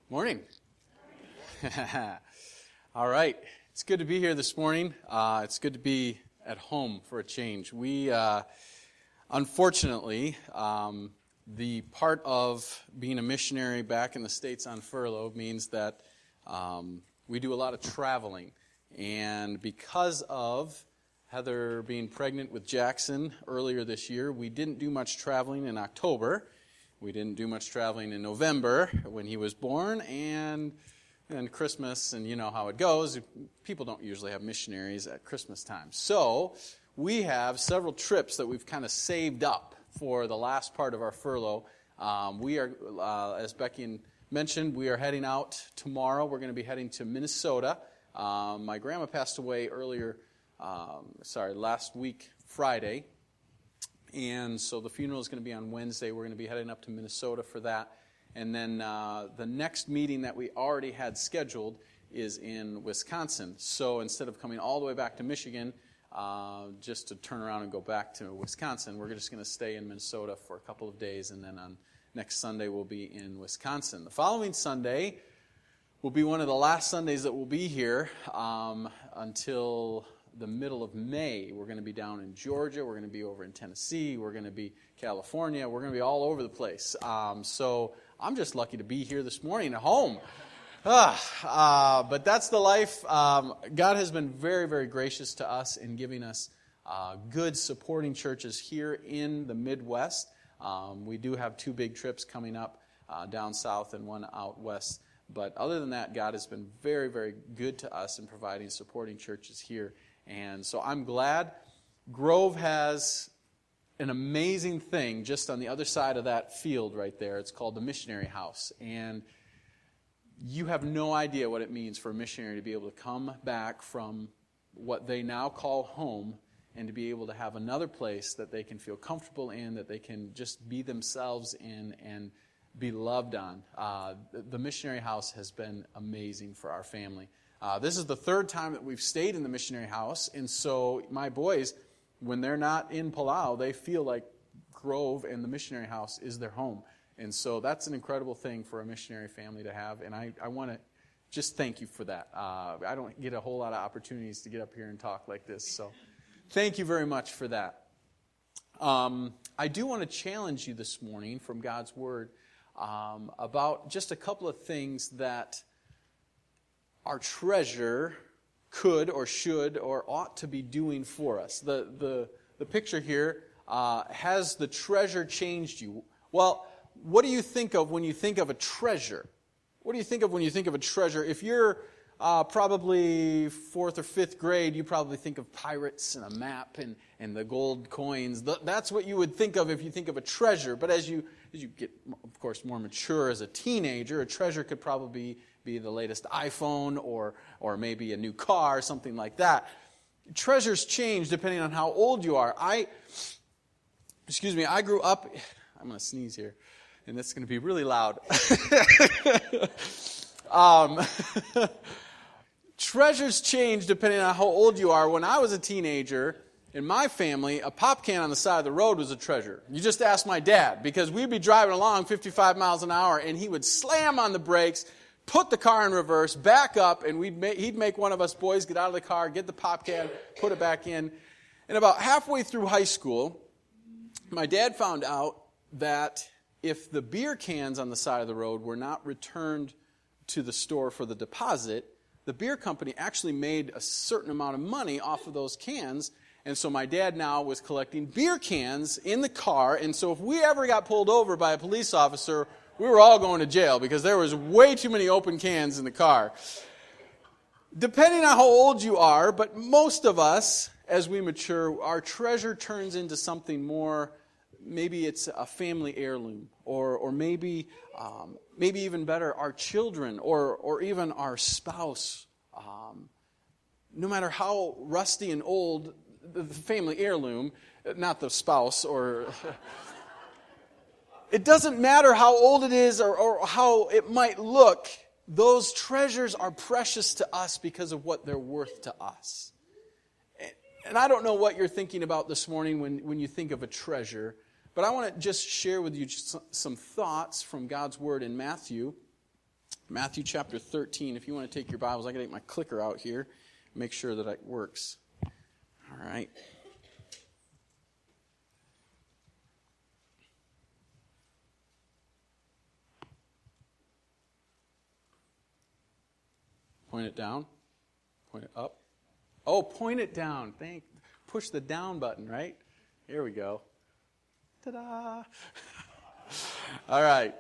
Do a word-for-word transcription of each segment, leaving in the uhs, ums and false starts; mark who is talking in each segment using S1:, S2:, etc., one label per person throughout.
S1: Morning. All right. It's good to be here this morning. Uh, it's good to be at home for a change. We, uh, unfortunately, um, the part of being a missionary back in the States on furlough means that um, we do a lot of traveling. And because of Heather being pregnant with Jackson earlier this year, we didn't do much traveling in October. We didn't do much traveling in November when he was born, and and Christmas, and you know how it goes. People don't usually have missionaries at Christmas time. So we have several trips that we've kind of saved up for the last part of our furlough. Um, we are, uh, as Becky mentioned, we are heading out tomorrow. We're going to be heading to Minnesota. Um, my grandma passed away earlier, um, sorry, last week, Friday. And so the funeral is going to be on Wednesday. We're going to be heading up to Minnesota for that. And then uh, the next meeting that we already had scheduled is in Wisconsin. So instead of coming all the way back to Michigan, uh, just to turn around and go back to Wisconsin, we're just going to stay in Minnesota for a couple of days. And then on next Sunday, we'll be in Wisconsin. The following Sunday will be one of the last Sundays that we'll be here um, until the middle of May. We're going to be down in Georgia. We're going to be over in Tennessee. We're going to be California. We're going to be all over the place. Um, so I'm just lucky to be here this morning at home. Ah, uh, but that's the life. Um, God has been very, very gracious to us in giving us uh, good supporting churches here in the Midwest. Um, we do have two big trips coming up uh, down south and one out west. But other than that, God has been very, very good to us in providing supporting churches here. And so I'm glad. Grove has an amazing thing just on the other side of that field right there. It's called the Missionary House. And you have no idea what it means for a missionary to be able to come back from what they now call home and to be able to have another place that they can feel comfortable in, that they can just be themselves in and be loved on. Uh, the Missionary House has been amazing for our family. Uh, this is the third time that we've stayed in the missionary house, and so my boys, when they're not in Palau, they feel like Grove and the missionary house is their home. And so that's an incredible thing for a missionary family to have, and I, I want to just thank you for that. Uh, I don't get a whole lot of opportunities to get up here and talk like this, so thank you very much for that. Um, I do want to challenge you this morning from God's Word um, about just a couple of things that our treasure could or should or ought to be doing for us. The the, the picture here, uh, has the treasure changed you? Well, what do you think of when you think of a treasure? What do you think of when you think of a treasure? If you're uh, probably fourth or fifth grade, you probably think of pirates and a map and, and the gold coins. That's what you would think of if you think of a treasure. But as you as you get, of course, more mature as a teenager, a treasure could probably be be the latest iPhone or or maybe a new car, something like that. Treasures change depending on how old you are. I, excuse me, I grew up, I'm going to sneeze here, and it's going to be really loud. um, treasures change depending on how old you are. When I was a teenager, in my family, a pop can on the side of the road was a treasure. You just ask my dad, because we'd be driving along fifty-five miles an hour, and he would slam on the brakes, put the car in reverse, back up, and we'd make, he'd make one of us boys get out of the car, get the pop can, put it back in. And about halfway through high school, my dad found out that if the beer cans on the side of the road were not returned to the store for the deposit, the beer company actually made a certain amount of money off of those cans. And so my dad now was collecting beer cans in the car, and so if we ever got pulled over by a police officer, we were all going to jail because there was way too many open cans in the car. Depending on how old you are, but most of us, as we mature, our treasure turns into something more. Maybe it's a family heirloom, or or maybe um, maybe even better, our children, or or even our spouse. Um, no matter how rusty and old the family heirloom, not the spouse or. It doesn't matter how old it is or, or how it might look. Those treasures are precious to us because of what they're worth to us. And I don't know what you're thinking about this morning when, when you think of a treasure, but I want to just share with you just some thoughts from God's Word in Matthew Matthew chapter thirteen. If you want to take your Bibles, I got to get my clicker out here, make sure that it works. All right. Point it down. Point it up. Oh, point it down. Thank. Push the down button, right? Here we go. Ta-da! All right.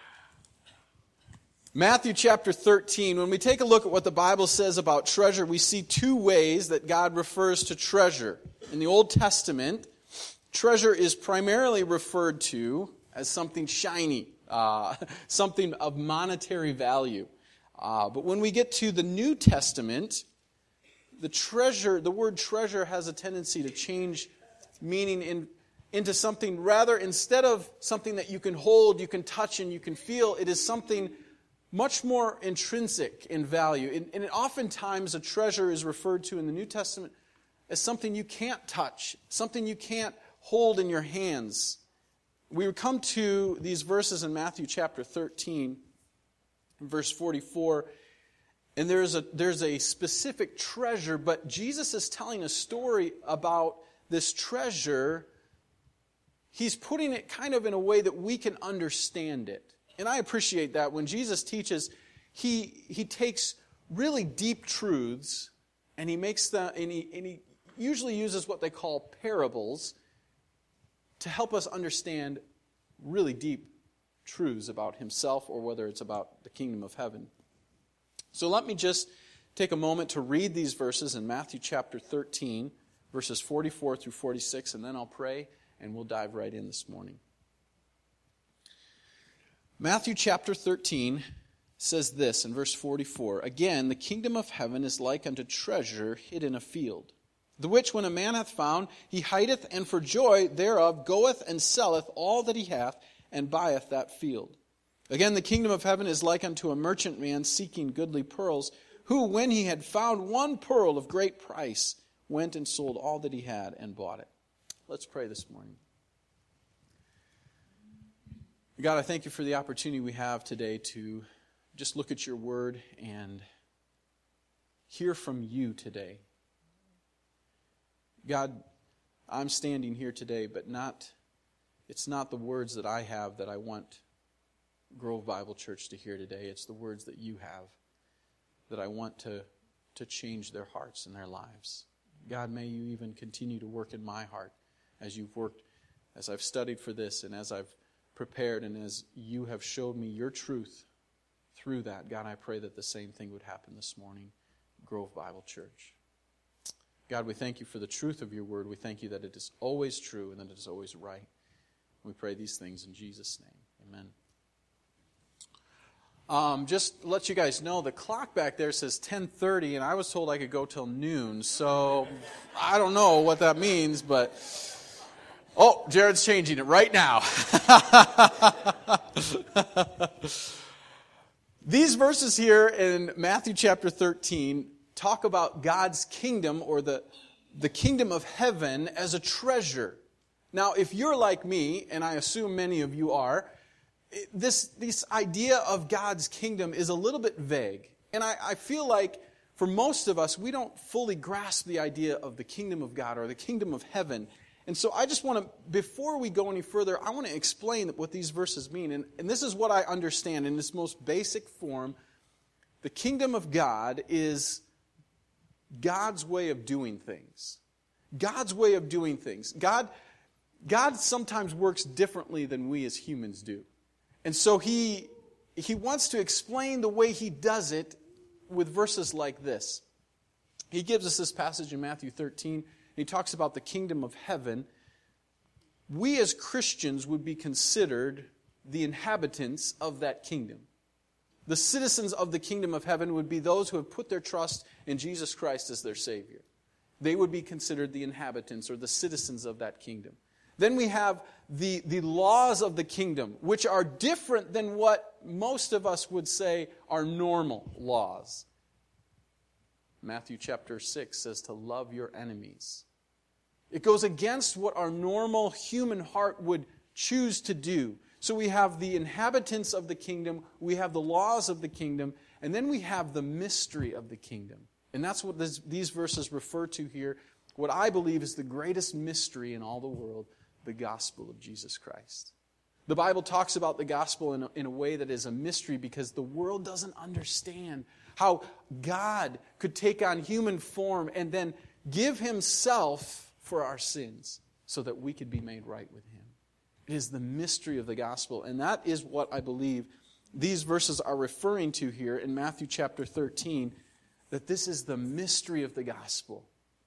S1: Matthew chapter thirteen. When we take a look at what the Bible says about treasure, we see two ways that God refers to treasure. In the Old Testament, treasure is primarily referred to as something shiny, uh, something of monetary value. Uh, but when we get to the New Testament, the treasure, the word treasure has a tendency to change meaning in, into something rather, instead of something that you can hold, you can touch, and you can feel, it is something much more intrinsic in value. And, and oftentimes a treasure is referred to in the New Testament as something you can't touch, something you can't hold in your hands. We would come to these verses in Matthew chapter thirteen, verse forty-four, and there's a there's a specific treasure, but Jesus is telling a story about this treasure. He's putting it kind of in a way that we can understand it. And I appreciate that. When Jesus teaches, he he takes really deep truths and he makes them, and he, and he usually uses what they call parables to help us understand really deep truths about himself, or whether it's about the kingdom of heaven. So let me just take a moment to read these verses in Matthew chapter thirteen, verses forty-four through forty-six, and then I'll pray and we'll dive right in this morning. Matthew chapter thirteen says this in verse forty-four, "Again, the kingdom of heaven is like unto treasure hid in a field, the which when a man hath found, he hideth, and for joy thereof goeth and selleth all that he hath, and buyeth that field. Again, the kingdom of heaven is like unto a merchant man seeking goodly pearls, who, when he had found one pearl of great price, went and sold all that he had and bought it." Let's pray this morning. God, I thank you for the opportunity we have today to just look at your word and hear from you today. God, I'm standing here today, but not it's not the words that I have that I want Grove Bible Church to hear today. It's the words that you have that I want to, to change their hearts and their lives. God, may you even continue to work in my heart as you've worked, as I've studied for this and as I've prepared and as you have showed me your truth through that. God, I pray that the same thing would happen this morning, Grove Bible Church. God, we thank you for the truth of your word. We thank you that it is always true and that it is always right. We pray these things in Jesus' name. Amen. Um, just to let you guys know, the clock back there says ten thirty, and I was told I could go till noon. So I don't know what that means, but... Oh, Jared's changing it right now. These verses here in Matthew chapter thirteen talk about God's kingdom, or the, the kingdom of heaven, as a treasure. Now, if you're like me, and I assume many of you are, this, this idea of God's kingdom is a little bit vague. And I, I feel like for most of us, we don't fully grasp the idea of the kingdom of God or the kingdom of heaven. And so I just want to, before we go any further, I want to explain what these verses mean. And, and this is what I understand in its most basic form. The kingdom of God is God's way of doing things. God's way of doing things. God, God sometimes works differently than we as humans do. And so he, he wants to explain the way he does it with verses like this. He gives us this passage in Matthew thirteen. He talks about the kingdom of heaven. We as Christians would be considered the inhabitants of that kingdom. The citizens of the kingdom of heaven would be those who have put their trust in Jesus Christ as their Savior. They would be considered the inhabitants or the citizens of that kingdom. Then we have the, the laws of the kingdom, which are different than what most of us would say are normal laws. Matthew chapter six says to love your enemies. It goes against what our normal human heart would choose to do. So we have the inhabitants of the kingdom, we have the laws of the kingdom, and then we have the mystery of the kingdom. And that's what this, these verses refer to here, what I believe is the greatest mystery in all the world, the gospel of Jesus Christ. The Bible talks about the gospel in a, in a way that is a mystery because the world doesn't understand how God could take on human form and then give himself for our sins so that we could be made right with him. It is the mystery of the gospel, and that is what I believe these verses are referring to here in Matthew chapter thirteen, that this is the mystery of the gospel,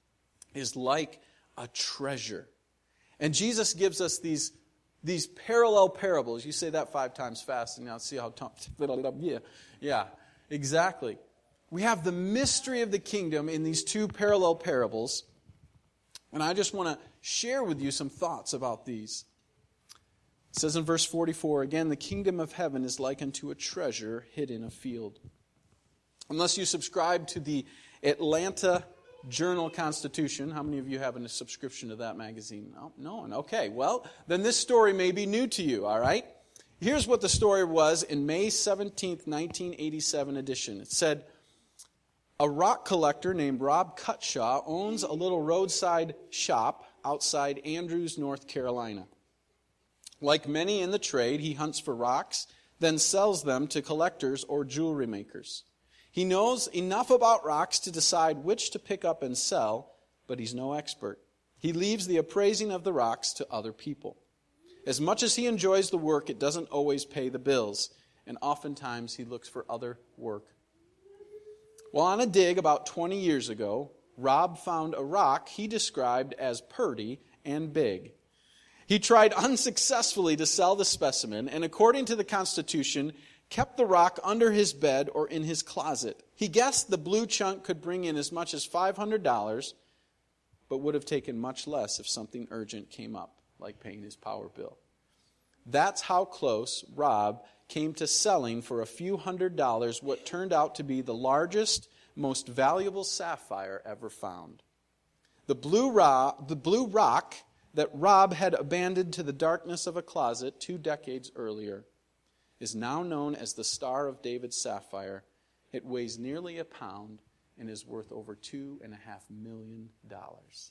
S1: is like a treasure. And Jesus gives us these, these parallel parables. You say that five times fast, and now see how... Yeah, yeah, exactly. We have the mystery of the kingdom in these two parallel parables, and I just want to share with you some thoughts about these. It says in verse forty-four, again, the kingdom of heaven is like unto a treasure hid in a field. Unless you subscribe to the Atlanta Journal-Constitution. How many of you have a subscription to that magazine? No, no one. Okay, well, then this story may be new to you, all right? Here's what the story was in May seventeenth, nineteen eighty-seven edition. It said, a rock collector named Rob Cutshaw owns a little roadside shop outside Andrews, North Carolina. Like many in the trade, he hunts for rocks, then sells them to collectors or jewelry makers. He knows enough about rocks to decide which to pick up and sell, but he's no expert. He leaves the appraising of the rocks to other people. As much as he enjoys the work, it doesn't always pay the bills, and oftentimes he looks for other work. Well, on a dig about twenty years ago, Rob found a rock he described as purty and big. He tried unsuccessfully to sell the specimen, and according to the Constitution, kept the rock under his bed or in his closet. He guessed the blue chunk could bring in as much as five hundred dollars, but would have taken much less if something urgent came up, like paying his power bill. That's how close Rob came to selling for a few hundred dollars what turned out to be the largest, most valuable sapphire ever found. The blue, ro- the blue rock that Rob had abandoned to the darkness of a closet two decades earlier is now known as the Star of David's sapphire. It weighs nearly a pound and is worth over two and a half million dollars.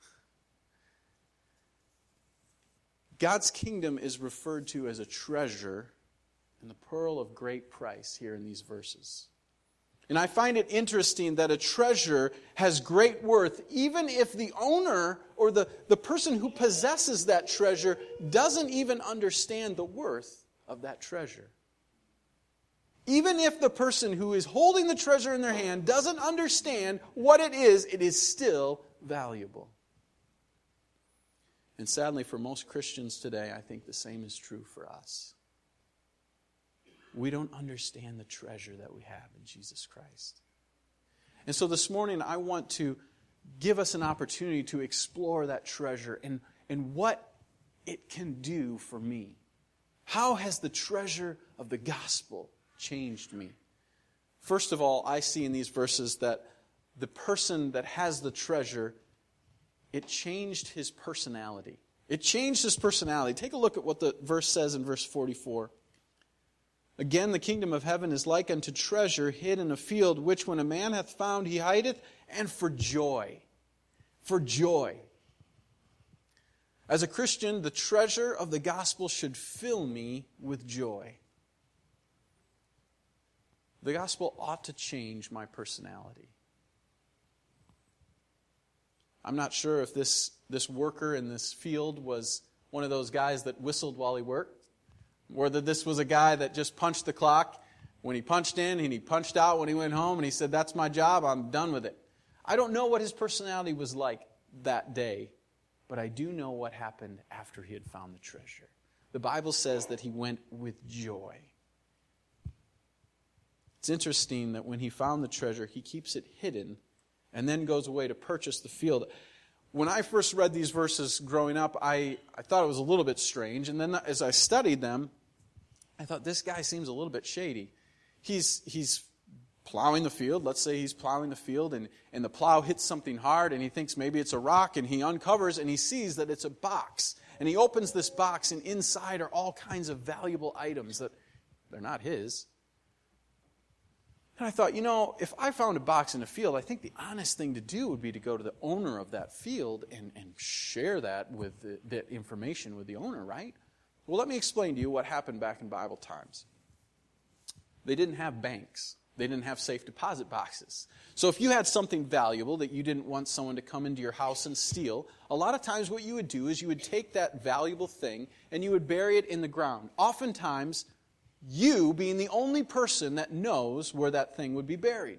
S1: God's kingdom is referred to as a treasure and the pearl of great price here in these verses. And I find it interesting that a treasure has great worth even if the owner or the, the person who possesses that treasure doesn't even understand the worth of that treasure. Even if the person who is holding the treasure in their hand doesn't understand what it is, it is still valuable. And sadly, for most Christians today, I think the same is true for us. We don't understand the treasure that we have in Jesus Christ. And so this morning, I want to give us an opportunity to explore that treasure and, and what it can do for me. How has the treasure of the gospel changed me? First of all, I see in these verses that the person that has the treasure, it changed his personality. It changed his personality. Take a look at what the verse says in verse forty-four. Again, the kingdom of heaven is like unto treasure hid in a field, which when a man hath found, he hideth, and for joy. For joy. As a Christian, the treasure of the gospel should fill me with joy. The gospel ought to change my personality. I'm not sure if this, this worker in this field was one of those guys that whistled while he worked, whether this was a guy that just punched the clock when he punched in and he punched out when he went home and he said, that's my job, I'm done with it. I don't know what his personality was like that day, but I do know what happened after he had found the treasure. The Bible says that he went with joy. It's interesting that when he found the treasure, he keeps it hidden and then goes away to purchase the field. When I first read these verses growing up, I, I thought it was a little bit strange. And then as I studied them, I thought, this guy seems a little bit shady. He's he's plowing the field. Let's say he's plowing the field, and, and the plow hits something hard, and he thinks maybe it's a rock, and he uncovers, and he sees that it's a box. and he opens this box, and inside are all kinds of valuable items that they're not his. And I thought, you know, if I found a box in a field, I think the honest thing to do would be to go to the owner of that field and, and share that with the, that information with the owner, right? Well, let me explain to you what happened back in Bible times. They didn't have banks. They didn't have safe deposit boxes. So if you had something valuable that you didn't want someone to come into your house and steal, a lot of times what you would do is you would take that valuable thing and you would bury it in the ground. Oftentimes, you being the only person that knows where that thing would be buried.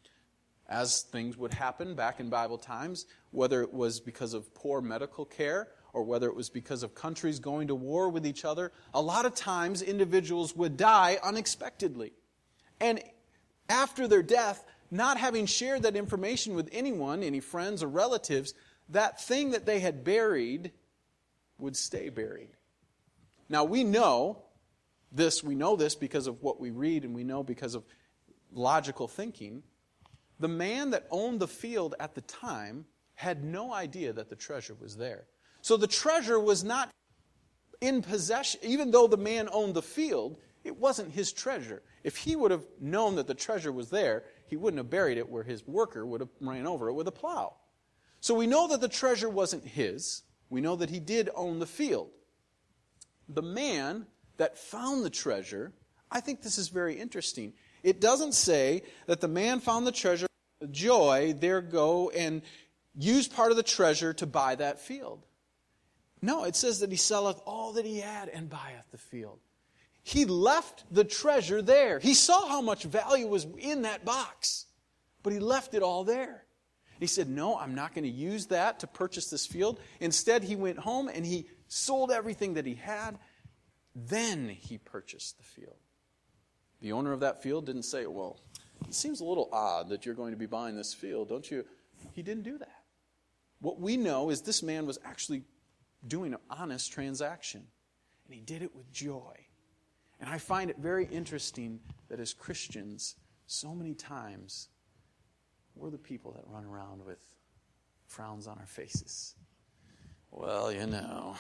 S1: As things would happen back in Bible times, whether it was because of poor medical care or whether it was because of countries going to war with each other, a lot of times individuals would die unexpectedly. And after their death, not having shared that information with anyone, any friends or relatives, that thing that they had buried would stay buried. Now we know this, we know this because of what we read, and we know because of logical thinking. The man that owned the field at the time had no idea that the treasure was there. So the treasure was not in possession, even though the man owned the field, it wasn't his treasure. If he would have known that the treasure was there, he wouldn't have buried it where his worker would have ran over it with a plow. So we know that the treasure wasn't his. We know that he did own the field. The man that found the treasure, I think this is very interesting. It doesn't say that the man found the treasure, joy, there go, and used part of the treasure to buy that field. No, it says that he selleth all that he had and buyeth the field. He left the treasure there. He saw how much value was in that box, but he left it all there. He said, no, I'm not going to use that to purchase this field. Instead, he went home and he sold everything that he had. Then he purchased the field. The owner of that field didn't say, well, it seems a little odd that you're going to be buying this field, don't you? He didn't do that. What we know is this man was actually doing an honest transaction. And he did it with joy. And I find it very interesting that as Christians, so many times, we're the people that run around with frowns on our faces. Well, you know,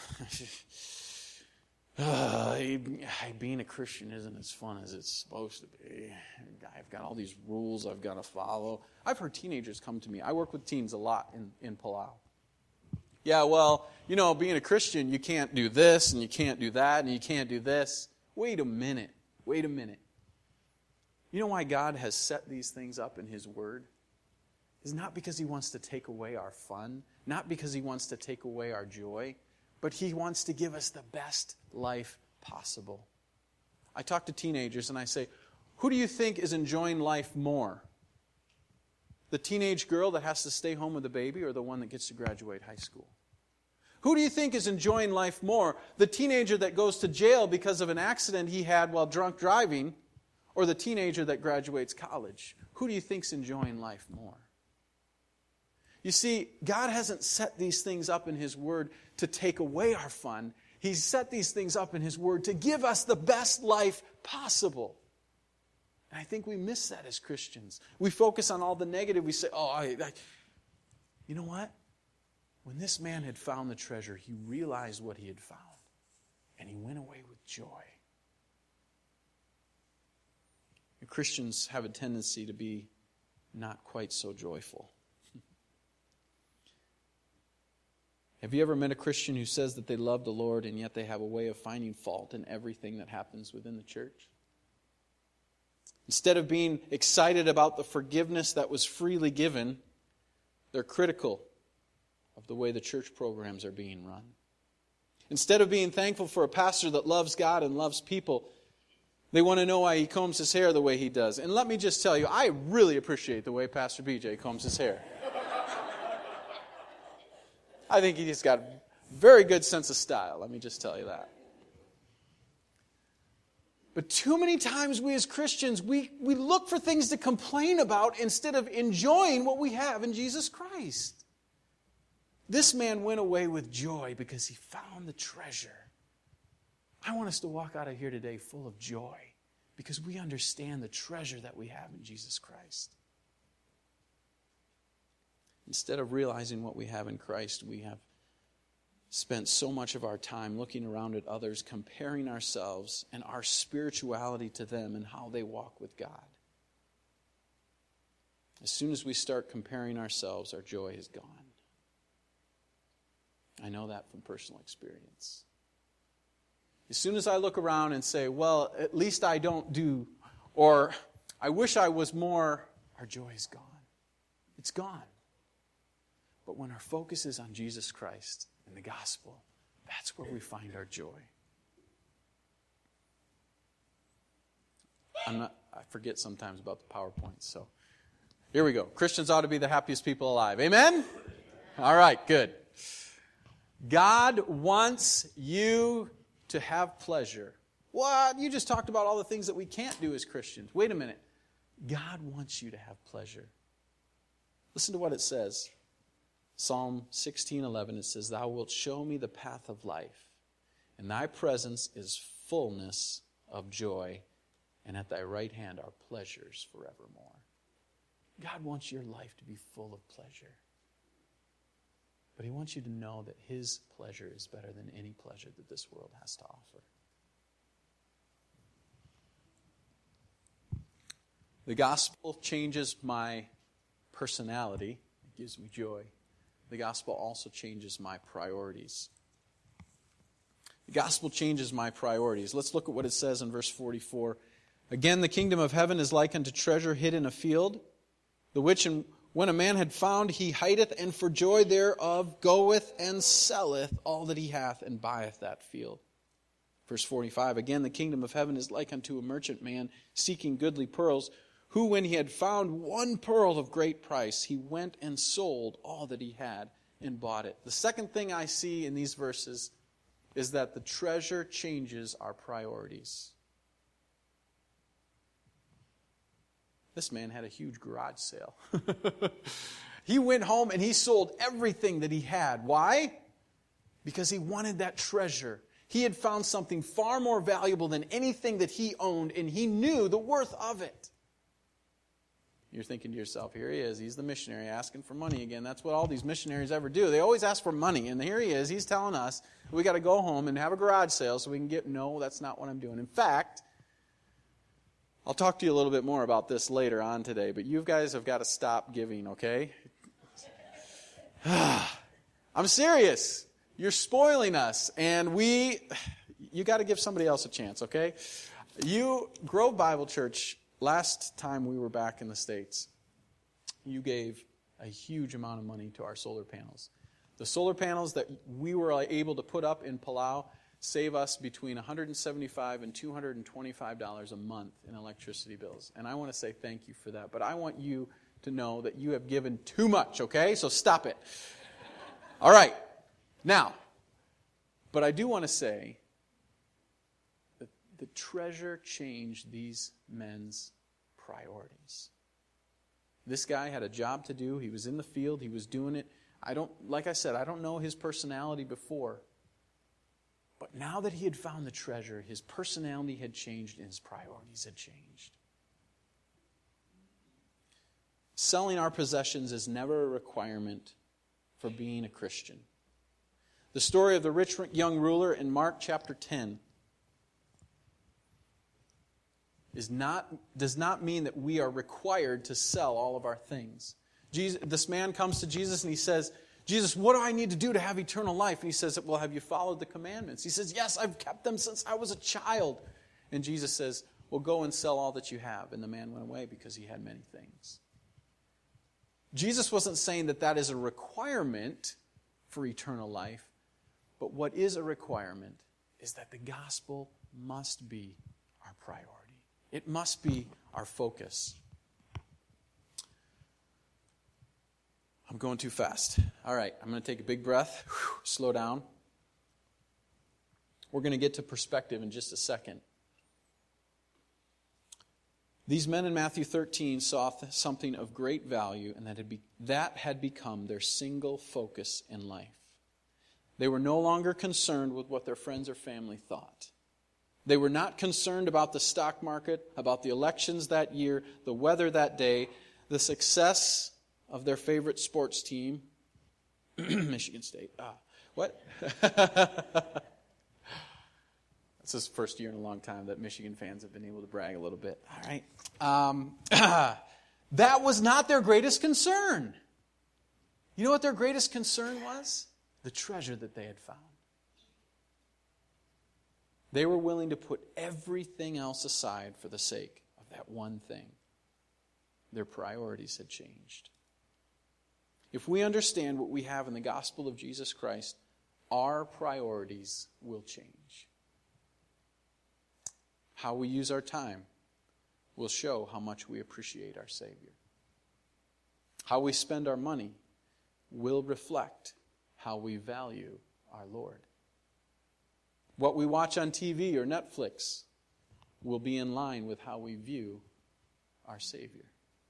S1: uh, being a Christian isn't as fun as it's supposed to be. I've got all these rules I've got to follow. I've heard teenagers come to me. I work with teens a lot in, in Palau. Yeah, well, you know, being a Christian, you can't do this, and you can't do that, and you can't do this. Wait a minute. Wait a minute. You know why God has set these things up in His Word? It's not because He wants to take away our fun, not because He wants to take away our joy, but He wants to give us the best life possible. I talk to teenagers and I say, who do you think is enjoying life more? The teenage girl that has to stay home with the baby or the one that gets to graduate high school? Who do you think is enjoying life more? The teenager that goes to jail because of an accident he had while drunk driving, or the teenager that graduates college? Who do you think is enjoying life more? You see, God hasn't set these things up in His Word to take away our fun. He's set these things up in His Word to give us the best life possible. And I think we miss that as Christians. We focus on all the negative. We say, oh, I, I. You know what? When this man had found the treasure, he realized what he had found. And he went away with joy. And Christians have a tendency to be not quite so joyful. Have you ever met a Christian who says that they love the Lord and yet they have a way of finding fault in everything that happens within the church? Instead of being excited about the forgiveness that was freely given, they're critical of the way the church programs are being run. Instead of being thankful for a pastor that loves God and loves people, they want to know why he combs his hair the way he does. And let me just tell you, I really appreciate the way Pastor B J combs his hair. I think he's got a very good sense of style, let me just tell you that. But too many times we as Christians, we, we look for things to complain about instead of enjoying what we have in Jesus Christ. This man went away with joy because he found the treasure. I want us to walk out of here today full of joy because we understand the treasure that we have in Jesus Christ. Instead of realizing what we have in Christ, we have spent so much of our time looking around at others, comparing ourselves and our spirituality to them and how they walk with God. As soon as we start comparing ourselves, our joy is gone. I know that from personal experience. As soon as I look around and say, well, at least I don't do, or I wish I was more, our joy is gone. It's gone. But when our focus is on Jesus Christ and the gospel, that's where we find our joy. I'm not, I forget sometimes about the PowerPoint, so here we go. Christians ought to be the happiest people alive. Amen? All right, good. God wants you to have pleasure. What? You just talked about all the things that we can't do as Christians. Wait a minute. God wants you to have pleasure. Listen to what it says. Psalm sixteen eleven, it says, Thou wilt show me the path of life, and thy presence is fullness of joy, and at thy right hand are pleasures forevermore. God wants your life to be full of pleasure. But He wants you to know that His pleasure is better than any pleasure that this world has to offer. The gospel changes my personality. It gives me joy. The gospel also changes my priorities. The gospel changes my priorities. Let's look at what it says in verse forty-four. Again, the kingdom of heaven is like unto treasure hid in a field, the which in, when a man had found, he hideth, and for joy thereof goeth and selleth all that he hath, and buyeth that field. Verse forty-five, again, the kingdom of heaven is like unto a merchant man seeking goodly pearls, who, when he had found one pearl of great price, he went and sold all that he had and bought it. The second thing I see in these verses is that the treasure changes our priorities. This man had a huge garage sale. He went home and he sold everything that he had. Why? Because he wanted that treasure. He had found something far more valuable than anything that he owned, and he knew the worth of it. You're thinking to yourself, here he is. He's the missionary asking for money again. That's what all these missionaries ever do. They always ask for money. And here he is. He's telling us we got to go home and have a garage sale so we can get... No, that's not what I'm doing. In fact, I'll talk to you a little bit more about this later on today. But you guys have got to stop giving, okay? I'm serious. You're spoiling us. And we... You got to give somebody else a chance, okay? You, Grove Bible Church... Last time we were back in the States, you gave a huge amount of money to our solar panels. The solar panels that we were able to put up in Palau save us between one hundred seventy-five dollars and two hundred twenty-five dollars a month in electricity bills. And I want to say thank you for that. But I want you to know that you have given too much, okay? So stop it. All right. Now, but I do want to say that the treasure changed these men's priorities. This guy had a job to do. He was in the field. He was doing it. I don't, like I said, I don't know his personality before. But now that he had found the treasure, his personality had changed and his priorities had changed. Selling our possessions is never a requirement for being a Christian. The story of the rich young ruler in Mark chapter ten is not, does not mean that we are required to sell all of our things. Jesus, this man comes to Jesus and he says, Jesus, what do I need to do to have eternal life? And he says, well, have you followed the commandments? He says, yes, I've kept them since I was a child. And Jesus says, well, go and sell all that you have. And the man went away because he had many things. Jesus wasn't saying that that is a requirement for eternal life, but what is a requirement is that the gospel must be our priority. It must be our focus. I'm going too fast. All right, I'm going to take a big breath. Whew, slow down. We're going to get to perspective in just a second. These men in Matthew thirteen saw something of great value, and that had, be, that had become their single focus in life. They were no longer concerned with what their friends or family thought. They were not concerned about the stock market, about the elections that year, the weather that day, the success of their favorite sports team, Michigan State. Ah. What? This is the first year in a long time that Michigan fans have been able to brag a little bit. All right. Um, that was not their greatest concern. You know what their greatest concern was? The treasure that they had found. They were willing to put everything else aside for the sake of that one thing. Their priorities had changed. If we understand what we have in the gospel of Jesus Christ, our priorities will change. How we use our time will show how much we appreciate our Savior. How we spend our money will reflect how we value our Lord. What we watch on T V or Netflix will be in line with how we view our Savior.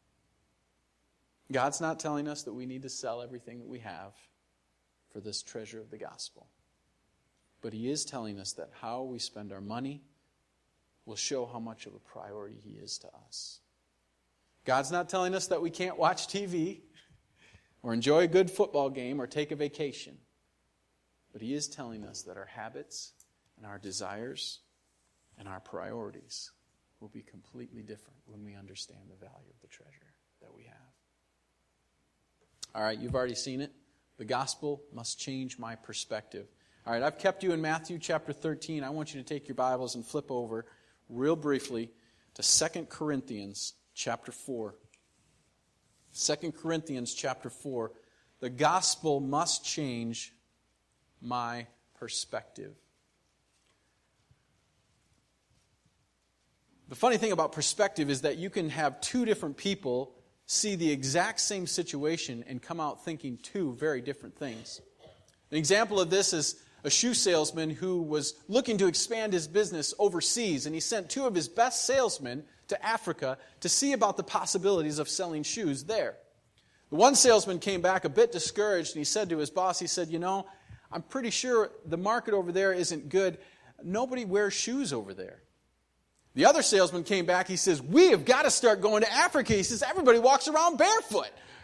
S1: God's not telling us that we need to sell everything that we have for this treasure of the gospel. But He is telling us that how we spend our money will show how much of a priority He is to us. God's not telling us that we can't watch T V or enjoy a good football game or take a vacation. But He is telling us that our habits and our desires and our priorities will be completely different when we understand the value of the treasure that we have. All right, you've already seen it. The gospel must change my perspective. All right, I've kept you in Matthew chapter thirteen. I want you to take your Bibles and flip over real briefly to Second Corinthians chapter four. Second Corinthians chapter four. The gospel must change my perspective. The funny thing about perspective is that you can have two different people see the exact same situation and come out thinking two very different things. An example of this is a shoe salesman who was looking to expand his business overseas, and he sent two of his best salesmen to Africa to see about the possibilities of selling shoes there. The one salesman came back a bit discouraged, and he said to his boss, he said, you know, I'm pretty sure the market over there isn't good. Nobody wears shoes over there. The other salesman came back, he says, we have got to start going to Africa. He says, everybody walks around barefoot.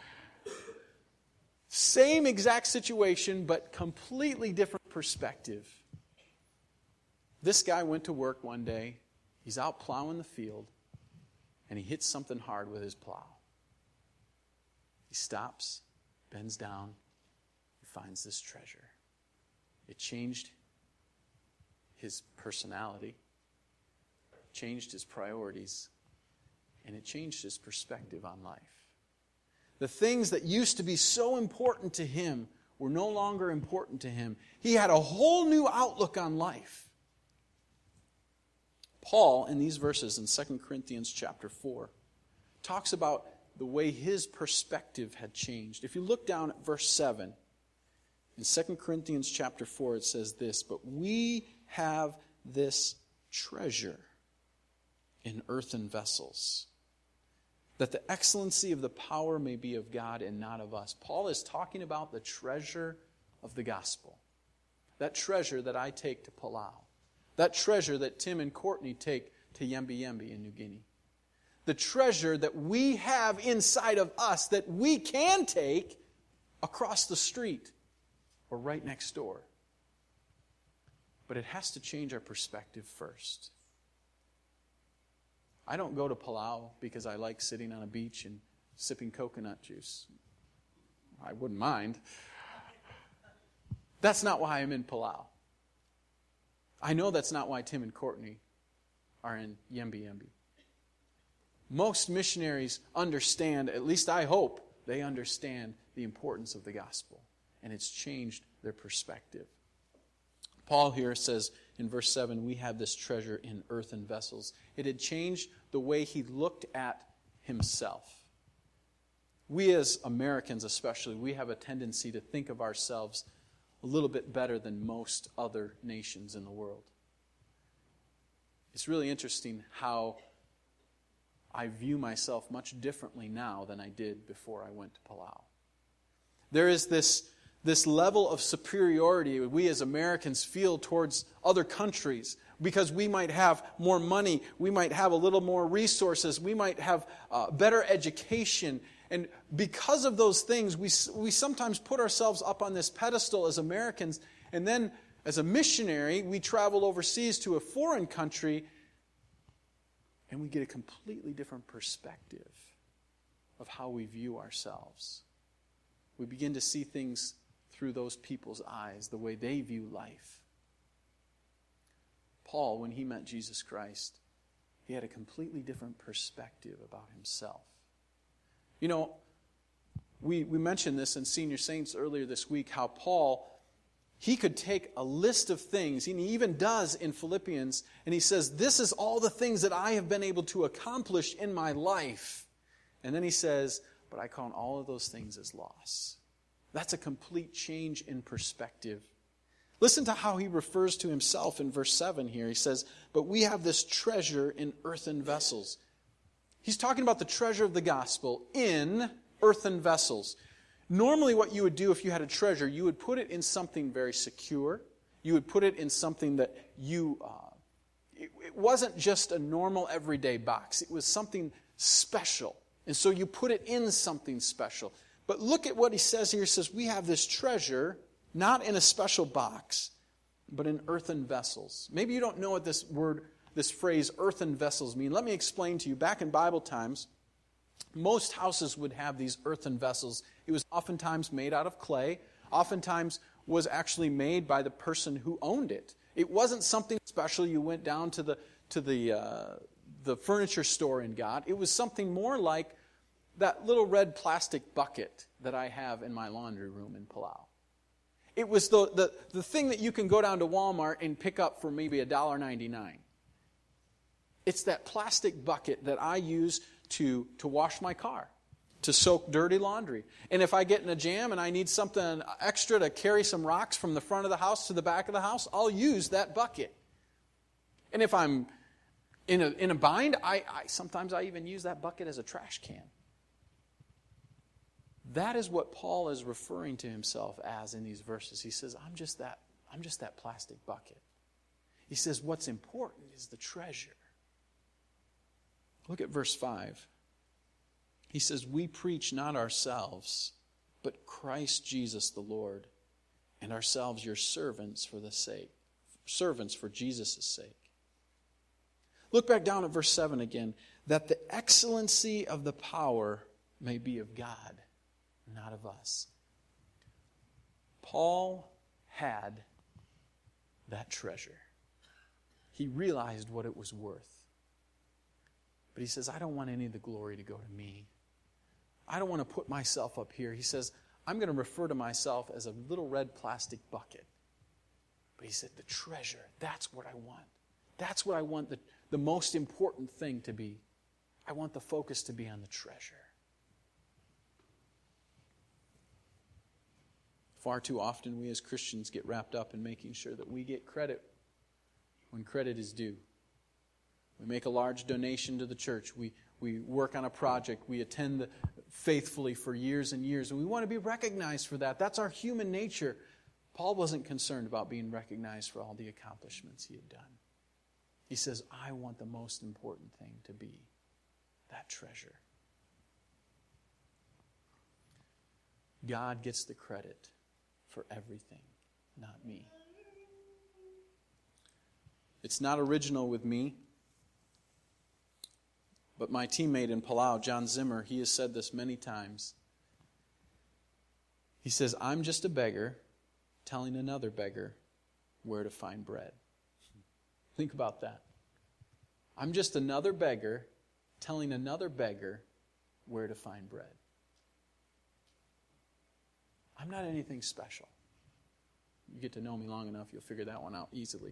S1: Same exact situation, but completely different perspective. This guy went to work one day. He's out plowing the field, and he hits something hard with his plow. He stops, bends down, he finds this treasure. It changed his personality, changed his priorities, and it changed his perspective on life. The things that used to be so important to him were no longer important to him. He had a whole new outlook on life. Paul, in these verses in Second Corinthians chapter four, talks about the way his perspective had changed. If you look down at verse seven, in Second Corinthians chapter four, it says this, but we have this treasure in earthen vessels, that the excellency of the power may be of God and not of us. Paul is talking about the treasure of the gospel. That treasure that I take to Palau. That treasure that Tim and Courtney take to Yembi Yembi in New Guinea. The treasure that we have inside of us that we can take across the street or right next door. But it has to change our perspective first. I don't go to Palau because I like sitting on a beach and sipping coconut juice. I wouldn't mind. That's not why I'm in Palau. I know that's not why Tim and Courtney are in Yembi Yembi. Most missionaries understand, at least I hope, they understand the importance of the gospel. And it's changed their perspective. Paul here says in verse seven, we have this treasure in earthen vessels. It had changed the way he looked at himself. We as Americans especially, we have a tendency to think of ourselves a little bit better than most other nations in the world. It's really interesting how I view myself much differently now than I did before I went to Palau. There is this This level of superiority we as Americans feel towards other countries. because we might have more money, we might have a little more resources, we might have uh, better education. And because of those things, we we sometimes put ourselves up on this pedestal as Americans, and then as a missionary, we travel overseas to a foreign country, and we get a completely different perspective of how we view ourselves. We begin to see things through those people's eyes, the way they view life. Paul, when he met Jesus Christ, he had a completely different perspective about himself. You know, we, we mentioned this in Senior Saints earlier this week, how Paul, he could take a list of things, and he even does in Philippians, and he says, this is all the things that I have been able to accomplish in my life. And then he says, but I count all of those things as loss. That's a complete change in perspective. Listen to how he refers to himself in verse seven here. He says, but we have this treasure in earthen vessels. He's talking about the treasure of the gospel in earthen vessels. Normally what you would do if you had a treasure, you would put it in something very secure. You would put it in something that you... Uh, it, it wasn't just a normal everyday box. It was something special. And so you put it in something special. But look at what he says here. He says, we have this treasure, not in a special box, but in earthen vessels. Maybe you don't know what this word, this phrase, earthen vessels mean. Let me explain to you. Back in Bible times, most houses would have these earthen vessels. It was oftentimes made out of clay. Oftentimes was actually made by the person who owned it. It wasn't something special you went down to the to the uh, the furniture store and got. It was something more like that little red plastic bucket that I have in my laundry room in Palau. It was the, the, the thing that you can go down to Walmart and pick up for maybe one dollar ninety-nine. It's that plastic bucket that I use to, to wash my car, to soak dirty laundry. And if I get in a jam and I need something extra to carry some rocks from the front of the house to the back of the house, I'll use that bucket. And if I'm in a, in a bind, I, I sometimes I even use that bucket as a trash can. That is what Paul is referring to himself as in these verses. He says, I'm just that, I'm just that plastic bucket. He says, what's important is the treasure. Look at verse five. He says, we preach not ourselves, but Christ Jesus the Lord, and ourselves your servants for the sake, servants for Jesus' sake. Look back down at verse seven again. That the excellency of the power may be of God, not of us. Paul had that treasure. He realized what it was worth. But he says, I don't want any of the glory to go to me. I don't want to put myself up here. He says, I'm going to refer to myself as a little red plastic bucket. But he said, the treasure, that's what I want. That's what I want the, the most important thing to be. I want the focus to be on the treasure. Far too often we as Christians get wrapped up in making sure that we get credit when credit is due. We make a large donation to the church. We, we work on a project. We attend the, faithfully for years and years. And we want to be recognized for that. That's our human nature. Paul wasn't concerned about being recognized for all the accomplishments he had done. He says, I want the most important thing to be that treasure. God gets the credit for everything, not me. It's not original with me. But my teammate in Palau, John Zimmer, he has said this many times. He says, I'm just a beggar telling another beggar where to find bread. Think about that. I'm just another beggar telling another beggar where to find bread. I'm not anything special. You get to know me long enough, you'll figure that one out easily.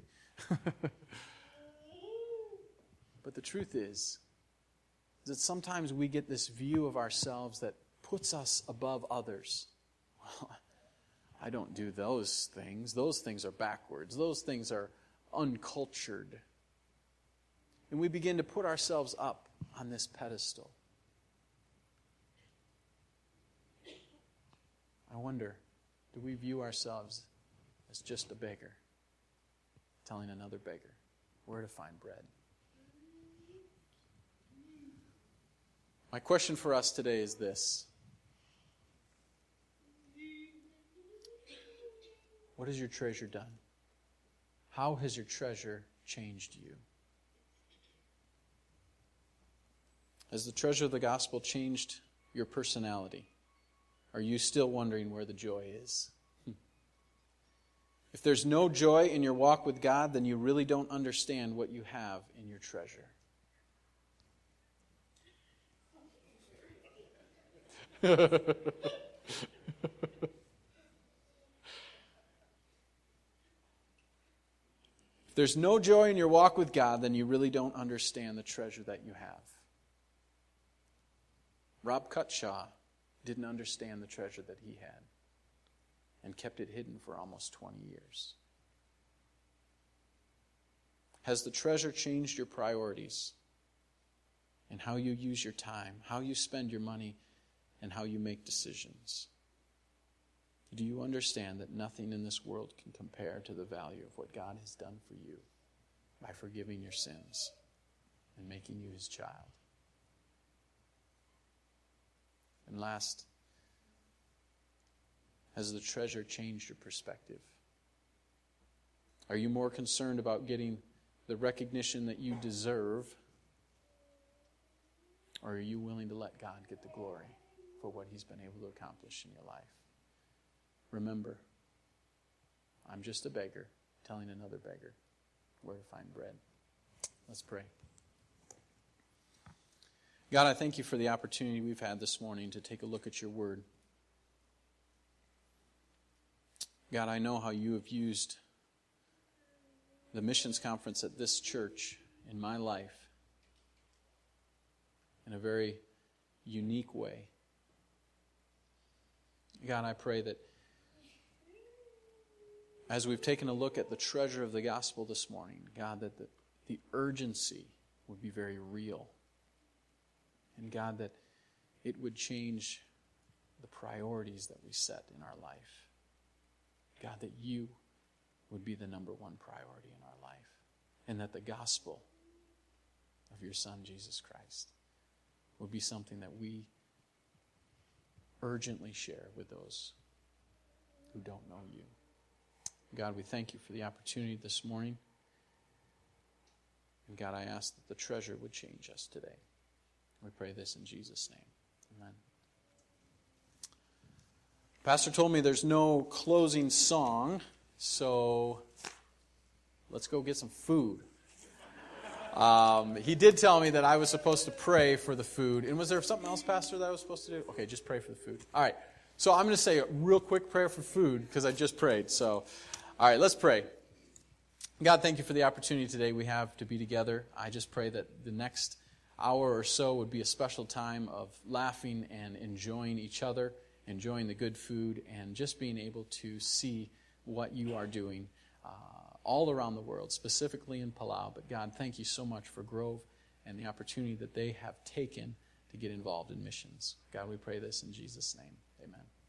S1: But the truth is, that sometimes we get this view of ourselves that puts us above others. Well, I don't do those things. Those things are backwards. Those things are uncultured. And we begin to put ourselves up on this pedestal. I wonder, do we view ourselves as just a beggar telling another beggar where to find bread. My question for us today is this. What has your treasure done? How has your treasure changed you? Has the treasure of the gospel changed your personality? Are you still wondering where the joy is? If there's no joy in your walk with God, then you really don't understand what you have in your treasure. If there's no joy in your walk with God, then you really don't understand the treasure that you have. Rob Cutshaw didn't understand the treasure that he had and kept it hidden for almost twenty years. Has the treasure changed your priorities and how you use your time, how you spend your money, and how you make decisions? Do you understand that nothing in this world can compare to the value of what God has done for you by forgiving your sins and making you His child? And last, has the treasure changed your perspective? Are you more concerned about getting the recognition that you deserve, or are you willing to let God get the glory for what He's been able to accomplish in your life? Remember, I'm just a beggar telling another beggar where to find bread. Let's pray. God, I thank you for the opportunity we've had this morning to take a look at your word. God, I know how you have used the missions conference at this church in my life in a very unique way. God, I pray that as we've taken a look at the treasure of the gospel this morning, God, that the, the urgency would be very real. And God, that it would change the priorities that we set in our life. God, that you would be the number one priority in our life. And that the gospel of your Son, Jesus Christ, would be something that we urgently share with those who don't know you. God, we thank you for the opportunity this morning. And God, I ask that the treasure would change us today. We pray this in Jesus' name. Amen. Pastor told me there's no closing song, so let's go get some food. Um, he did tell me that I was supposed to pray for the food. And was there something else, Pastor, that I was supposed to do? Okay, just pray for the food. All right. So I'm going to say a real quick prayer for food because I just prayed. So, all right, let's pray. God, thank you for the opportunity today we have to be together. I just pray that the next hour or so would be a special time of laughing and enjoying each other, enjoying the good food, and just being able to see what you are doing uh, all around the world, specifically in Palau. But God, thank you so much for Grove and the opportunity that they have taken to get involved in missions. God, we pray this in Jesus' name. Amen.